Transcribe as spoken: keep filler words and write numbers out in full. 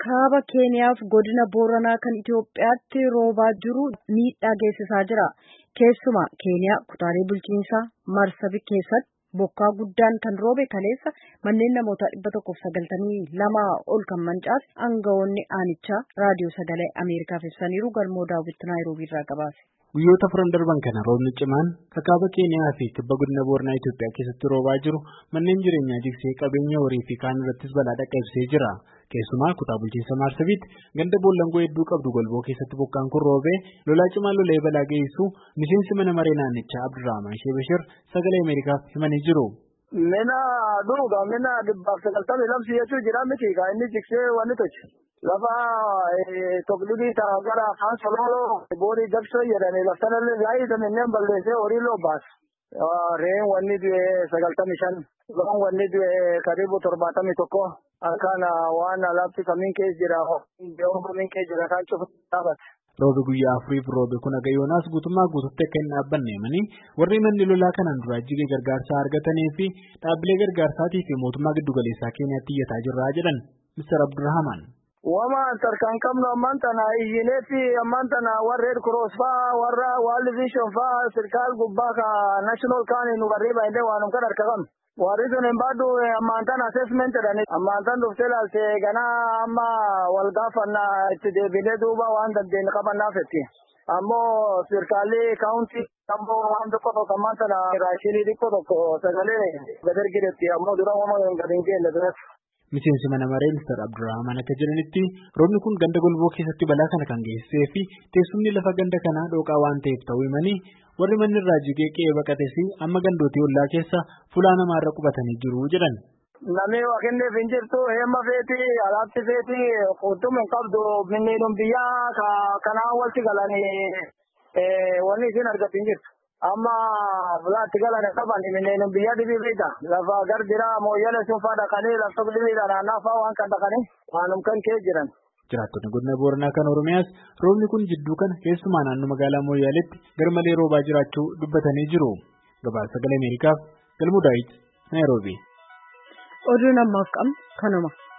kaaba Keeniyaaf godina Booranaa kan Itoophiyaatti roobaa jiru miidhaa geessisaa jira. Keessumaa Keeniyaa kutaalee bulchiinsaa Marsabit keessatti bokkaa guddaan kan roobe kaleessa manneen namoota dhibba tokkoof sagaltamii lama ol kan mancaase aangawoonni aanichaa raadiyoo sagalee Ameerikaaf ibsaniiru. Galmoo Daawit Naayiroobii irraa gabaase. Guyyoota furan darban kana roobni cimaan kaaba Keeniyaa fi kibba godina Booranaa Itoophiyaa keessatti roobaa jiru manneen jireenyaa jigsee qabeenya horii fi kaan irrattis balaa dhaqqabsee jira. Keessumaa kutaa bulchiinsa Marsabit ganda Boollangoo hedduu qabdu Golboo keessatti bokkaan kun roobee lolaa cimaan lolee balaa geessu miseensi mana maree naannichaa Abdurrahman Shebashir sagalee Ameerikaaf himanii jiru. Mina duuga mina dhibbaaf sagaltamii lamsi jechuu jira miti ka inni jigsee wanni tochi. Lafa tokkolii ta'a gara afaan sololoo boorii jabsoo jedhanii laftanallee gaa'ii tamanneen balleessee horii loo baas. Reen wanni du'e sagaltamii shan loon wanni du'e karibu torbaatamii tokko akkaan waan alaabsi kamiin keessa jira beeku kamiin keessa jira kan cufu dhaabate. Roobi guyyaa afuriif roobe kun agayoonaas guutummaa guututti akka hin dhaabbanne himanii warri manni lolaa kanaan dura jigee gargaarsaa argatanii fi dhaabbilee gargaarsaatii fi mootummaa giddugaleessaa Keeniyaatti iyyataa jirraa jedhan Mister Abdurrahman. Wama tarkaan qabnu ammaan tana iyyinee fi ammaan tana warra Red Cross faa warra World Vision faa sirkaal gubbaa ka national kaanii nu warri baay'ee waanum kan harka qabnu. Warri sun hin baadhu ammaan tana assessment jedhani ammaan tan dhuftee laalte ganaa amma wal gaafanna itti deebinee duuba waan dandeenye qabannaaf jetti. Ammoo sirkaalli kaawuntii ammoo waan tokko tokko ammaan tana raashinii xiqqoo tokko sagalee gadargiretti ammoo dura wama gadi hin geelle duratti. Miseensi mana maree Mister Abdurrahman akka jedhanitti roobni kun ganda Golboo keessatti balaa kana kan geessisee fi teessumni lafa ganda kanaa dhooqaa waan ta'eef ta'uu himanii warri manni irraa jigee qe'ee baqates amma gandootii ollaa keessa fulaa namaarra qubatanii jiru jedhan. Namni waa kenneef hin jirtu heemma feeti alaabsi feeti qurxummii hin qabdu minniidhum biyyaa kanaan walitti galanii wanni isin argatu hin jirtu. Amma fulaatti galan qaban mineen biyya dibiidha lafa garbira mooyyala sun faa dhaqanii lafa dibiidha naannaa faa waan kan dhaqanii waanum kan kee jiran. Jiraattonni godina Booranaa kan Oromiyaas roobni kun jidduu kana keessumaa naannoo magaalaa Mooyyaleetti garmalee roobaa jiraachuu dubbatanii jiru. Gabaasa sagalee Ameerikaaf Galmoo Daawit Naayiroobii. Oduun ammaaf qabnu kanuma.